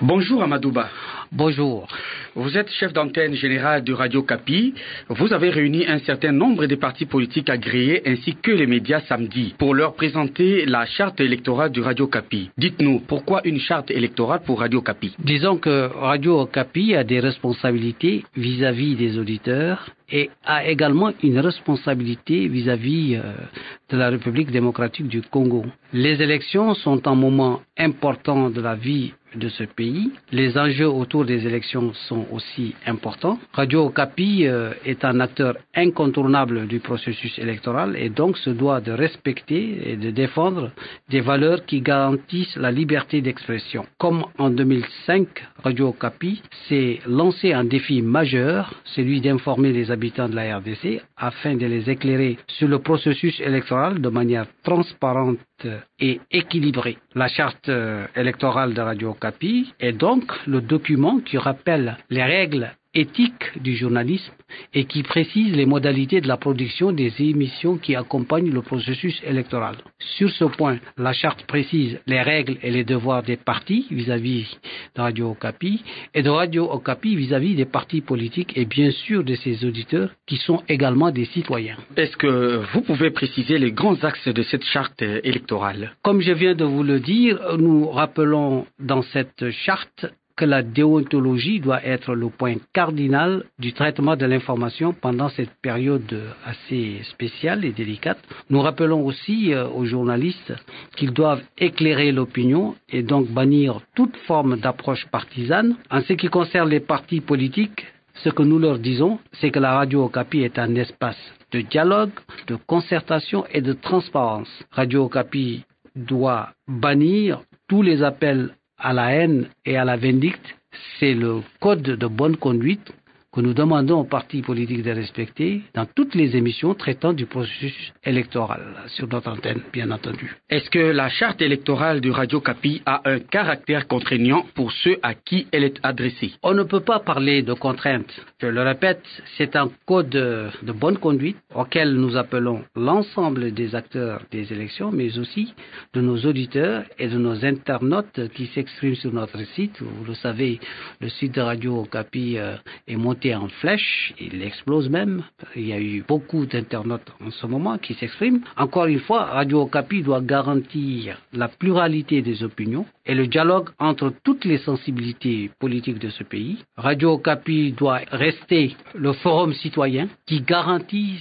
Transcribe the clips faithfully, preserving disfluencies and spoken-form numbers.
Bonjour Amadouba. Bonjour. Vous êtes chef d'antenne générale de Radio Kapi. Vous avez réuni un certain nombre de partis politiques agréés ainsi que les médias samedi pour leur présenter la charte électorale de Radio Kapi. Dites-nous, pourquoi une charte électorale pour Radio Kapi? Disons que Radio Kapi a des responsabilités vis-à-vis des auditeurs et a également une responsabilité vis-à-vis euh, de la République démocratique du Congo. Les élections sont un moment important de la vie de ce pays. Les enjeux autour des élections sont aussi importants. Radio Kapi euh, est un acteur incontournable du processus électoral et donc se doit de respecter et de défendre des valeurs qui garantissent la liberté d'expression. Comme en deux mille cinq, Radio Kapi s'est lancé un défi majeur, celui d'informer les habitants de la R D C afin de les éclairer sur le processus électoral de manière transparente et équilibrée. La charte euh, électorale de Radio Kapi est donc le document qui rappelle les règles éthiques du journalisme et qui précise les modalités de la production des émissions qui accompagnent le processus électoral. Sur ce point, la charte précise les règles et les devoirs des partis vis-à-vis de Radio Okapi et de Radio Okapi vis-à-vis des partis politiques et bien sûr de ses auditeurs qui sont également des citoyens. Est-ce que vous pouvez préciser les grands axes de cette charte électorale? Comme je viens de vous le dire, nous rappelons dans cette charte que la déontologie doit être le point cardinal du traitement de l'information pendant cette période assez spéciale et délicate. Nous rappelons aussi euh, aux journalistes qu'ils doivent éclairer l'opinion et donc bannir toute forme d'approche partisane. En ce qui concerne les partis politiques, ce que nous leur disons, c'est que la Radio Okapi est un espace de dialogue, de concertation et de transparence. Radio Okapi doit bannir tous les appels à la haine et à la vindicte. C'est le code de bonne conduite que nous demandons aux partis politiques de respecter dans toutes les émissions traitant du processus électoral sur notre antenne, bien entendu. Est-ce que la charte électorale de Radio Kapi a un caractère contraignant pour ceux à qui elle est adressée? On ne peut pas parler de contraintes. Je le répète, c'est un code de bonne conduite auquel nous appelons l'ensemble des acteurs des élections, mais aussi de nos auditeurs et de nos internautes qui s'expriment sur notre site. Vous le savez, le site de Radio Okapi euh, est monté en flèche, il explose même. Il y a eu beaucoup d'internautes en ce moment qui s'expriment. Encore une fois, Radio Okapi doit garantir la pluralité des opinions et le dialogue entre toutes les sensibilités politiques de ce pays. Radio Okapi doit rester le forum citoyen qui garantit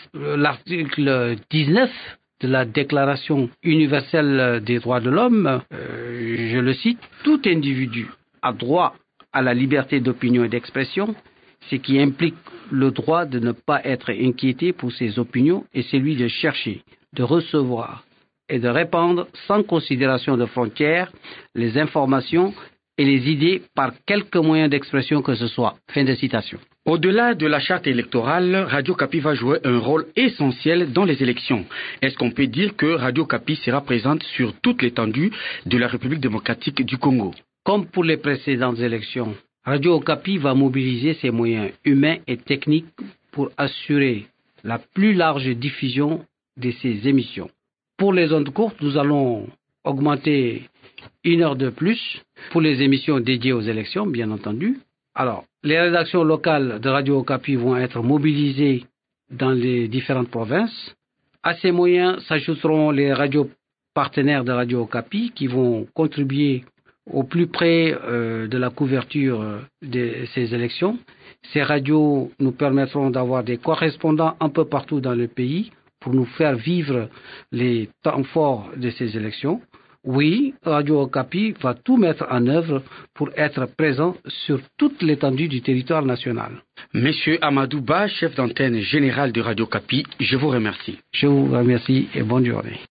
l'article dix-neuf de la Déclaration universelle des droits de l'homme. Euh, je le cite, tout individu a droit à la liberté d'opinion et d'expression, ce qui implique le droit de ne pas être inquiété pour ses opinions et celui de chercher, de recevoir et de répandre sans considération de frontières les informations et les idées par quelque moyen d'expression que ce soit. Fin de citation. Au-delà de la charte électorale, Radio Kapi va jouer un rôle essentiel dans les élections. Est-ce qu'on peut dire que Radio Kapi sera présente sur toute l'étendue de la République démocratique du Congo? Comme pour les précédentes élections, Radio Okapi va mobiliser ses moyens humains et techniques pour assurer la plus large diffusion de ses émissions. Pour les ondes courtes, nous allons augmenter une heure de plus pour les émissions dédiées aux élections, bien entendu. Alors, les rédactions locales de Radio Okapi vont être mobilisées dans les différentes provinces. À ces moyens s'ajouteront les radios partenaires de Radio Okapi qui vont contribuer au plus près euh, de la couverture euh, de ces élections. Ces radios nous permettront d'avoir des correspondants un peu partout dans le pays pour nous faire vivre les temps forts de ces élections. Oui, Radio Okapi va tout mettre en œuvre pour être présent sur toute l'étendue du territoire national. Monsieur Amadouba, chef d'antenne générale de Radio Kapi, je vous remercie. Je vous remercie et bonne journée.